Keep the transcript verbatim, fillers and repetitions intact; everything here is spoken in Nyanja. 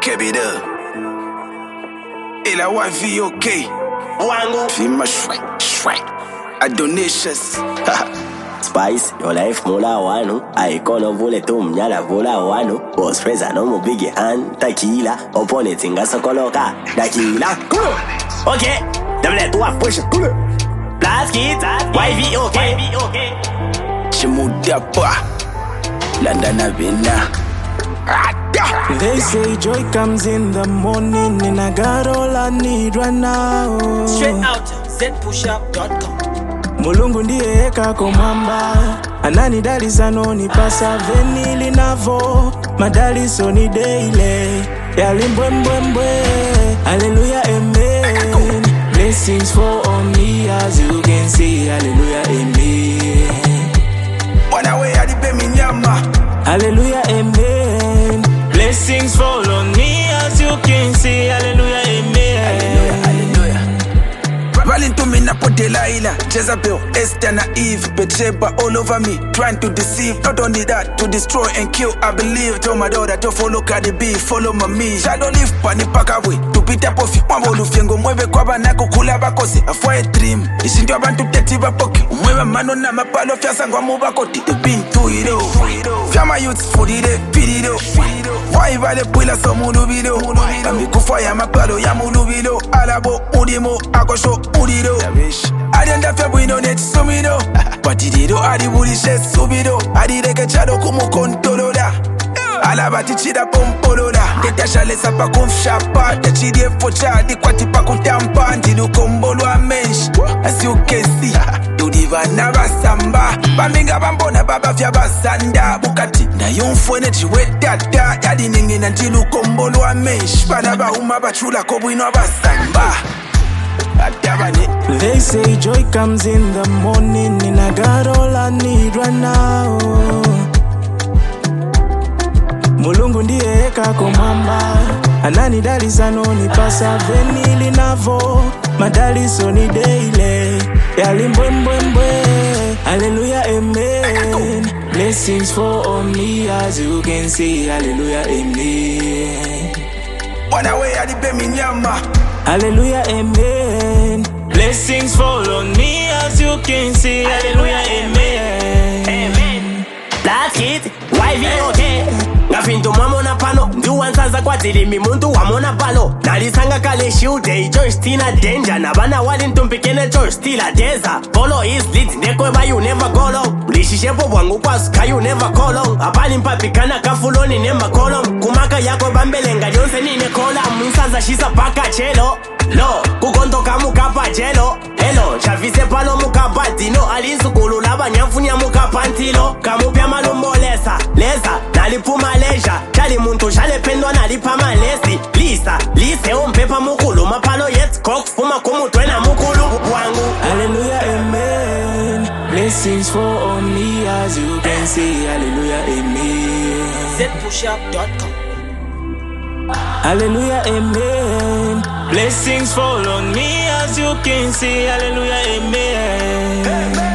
Kebida Ila Y V O K Wango Fima shwai shwai Adonicious Spice, your life mola wano Aikono vule tu mnyala vula wano Boss presa no mu big hand Tequila, opone tinga sokoloka Dakila, kulo Okay, double two push kulo Blast kids, Y V O K Chimudapa London Avena They say joy comes in the morning and I got all I need right now. Straight out z push up dot com. Mulungu ndiye eka komamba Anani dali sanoni pasa venili navo Madali soni daily Yali mbwe mbwe mbwe Hallelujah amen Blessings for on me as you can see Hallelujah amen Wana we adipe minyama Hallelujah amen Blessings fall on me as you can see Hallelujah amen Hallelujah Rolling to me na po Delilah Jezebel, Esther na Eve Bathsheba all over me Trying to deceive Not only that To destroy and kill I believe Tell my daughter to follow Cardi B Follow my Shadow live pani pakawe Tupita pofi Mwambo lufyengo Mwewe kwa banako kula bakose Afwa a dream Ishindu abantu teti bapoki Mwewe mano na mapalo Fiasa ngwa mubakoti Ibin tu iro Fiama youths fudide Pidiro Waibale pwila so mulubilo Amikufa ya mapalo ya mulubilo Alabo udimo Akosho udiro Adenda febwino net sumido Batidiro adibulishe subido Adireke chado kumu kontolola Alabati chida pompolola Detashale sapa kumfshapa Techidie focha Dikwati pa kutampa Ndilu kombolo a mensh As you can see Tudiva na basamba Baminga bambona baba vya basanda Bukati na yunfwene chiwe tata Yadi ningi na ndilu kombolo a mensh Banaba uma bachula kobwino basamba They say joy comes in the morning and I got all I need right now. Mulungu ndiye eka komamba Anani dali sanoni pasa venili navo Madali soni daily Yali mbwe mbwe mbwe Hallelujah amen Blessings fall on me as you can see Hallelujah amen Wana we adipe minyama Hallelujah amen Blessings fall on me as you can see Hallelujah amen Amen Blast kids, Y V O K Ngafinto mamona pano Nduwansaza kwa zilimi muntu wamona palo Nalisanga kale shiude George Tina danger Nabana wali ntumpikene George Tila deza Follow his lead Nekweba you never go long Lishishepo wangu kwa suka you never call on Apali mpapikana kafuloni nema kolom Kumaka yako bambelenga yonse nine kola Mwisanza shisa paka chelo Lo, kukonto kamukapa jelo Hello, chavise palo mukapa dino Alinsukulu laba nyamfunya mukapa ntilo Kamupya malumbo lesa, lesa Nalipuma leja, chali muntu shale pendwa nalipa malesi Lisa, lise umpepa mukulu Mapalo yet, kok fuma kumutwena mukulu wangu Hallelujah amen Blessings fall on me as you can see Hallelujah amen z push up dot com. Hallelujah amen Blessings fall on me as you can see Hallelujah amen